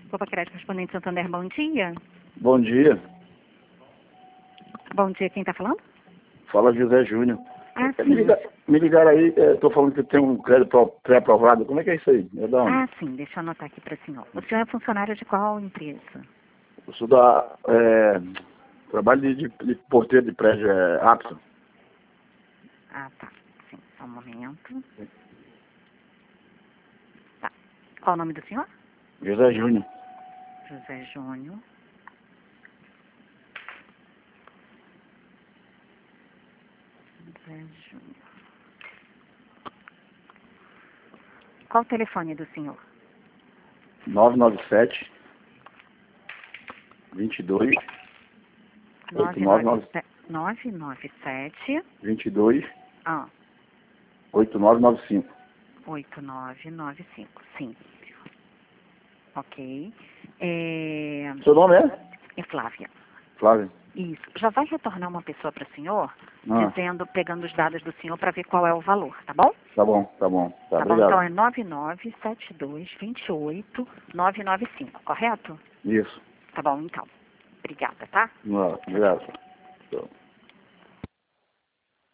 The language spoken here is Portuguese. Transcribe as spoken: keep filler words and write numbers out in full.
Copa Crédito Correspondente Santander, bom dia. Bom dia. Bom dia, quem está falando? Fala José Júnior. Ah, me, sim. liga, me ligaram aí, estou falando que tem um crédito pré-aprovado. Como é que é isso aí? É da onde? Ah, sim, deixa eu anotar aqui para o senhor. O senhor é funcionário de qual empresa? Eu sou da... É, trabalho de, de, de porteiro de prédio, é apto. Ah, tá. Sim, só um momento. Tá. Qual o nome do senhor? José Júnior. José Júnior. José Júnior. Qual o telefone do senhor? nove nove sete, vinte e dois, oito nove nove, nove nove sete, vinte e dois, ah, oito nove nove cinco. oito nove nove cinco. Sim. Ok. É... Seu nome é? é Flávia. Flávio. Isso. Já vai retornar uma pessoa para o senhor, Ah, dizendo, pegando os dados do senhor para ver qual é o valor, tá bom? tá bom, tá bom. Tá, Tá bom, obrigado. então é nove nove sete dois, dois oito, nove nove cinco, correto? Isso. Tá bom, então. Obrigada, tá? Não, obrigado. Tchau.